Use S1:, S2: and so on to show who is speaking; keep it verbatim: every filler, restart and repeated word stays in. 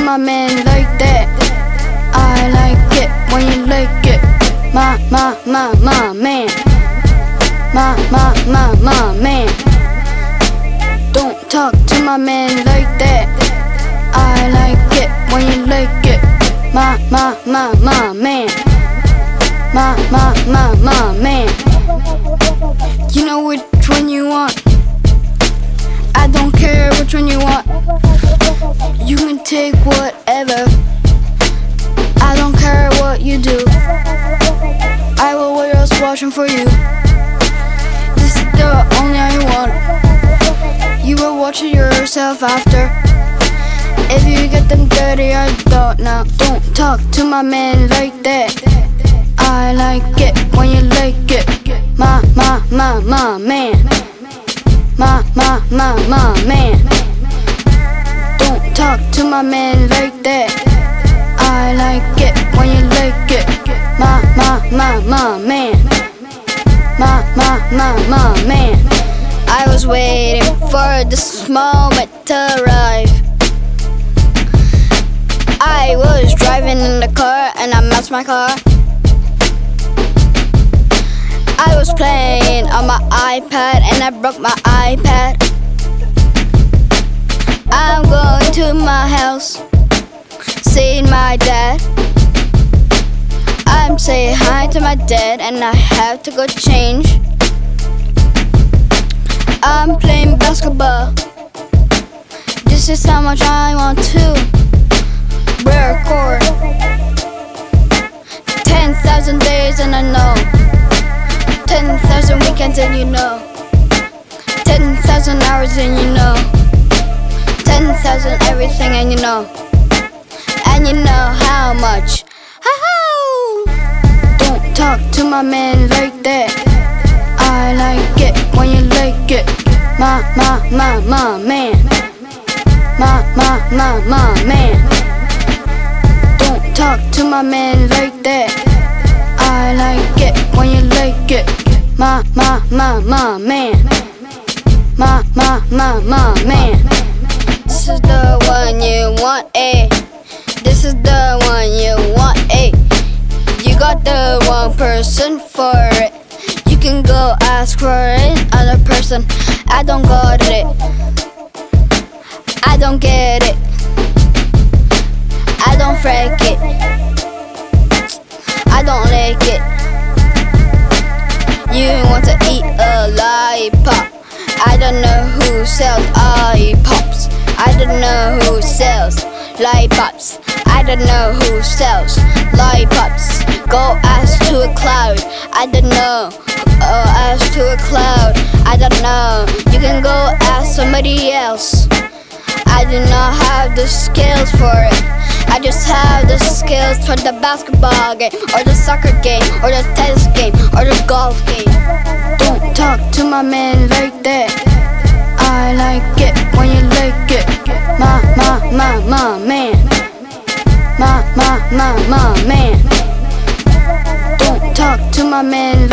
S1: my man like that. I like it when you like it. My, my, my, my man. My, my, my, my man. Don't talk to my man like that. I like it when you like it. My, my, my, my man. My, my, my, my man. You know which one you want. I don't care which one you want. You can take whatever. I don't care what you do. I will wear your washing for you. This is the only I want. You will watch it yourself after. If you get them dirty, I don't know. Don't talk to my man like that. I like it when you like it. My, my, my, my man. My, my, my, my man. Don't talk to my man like that. I like it when you like it. My, my, my, my man. My, my, my, my man. I was waiting for this moment to arrive. I was driving in the car and I matched my car. I was playing on my iPad and I broke my iPad. I'm going to my house, seeing my dad. I'm saying hi to my dad and I have to go change. I'm playing basketball. This is how much I want to wear a cord. Ten thousand days and I know. Ten thousand weekends and you know. Ten thousand hours and you know. Ten thousand everything and you know. And you know how much. How? Don't talk to my man like that. I like it when you like it. My, my, my, my man. My, my, my, my man. Don't talk to my man like that. I like it when you like it. My, my, my, my man. My, my, my, my man. This is the one you want, eh? This is the one you want, eh? You got the wrong person for it. You can go ask for another person. I don't got it. I don't get it. I don't freak it. I don't like it. You want to eat a lollipop. I don't know who sells lollipops. I don't know who sells lollipops. I don't know who sells lollipops. Go ask to a cloud. I don't know. Oh, ask to a cloud. I don't know. You can go ask somebody else. I do not have the skills for it. I just have the skills for the basketball game, or the soccer game, or the tennis game, or the golf game. Don't talk to my man like that. I like it when you like it. My, my, my, my man. My, my, my, my man. Don't talk to my man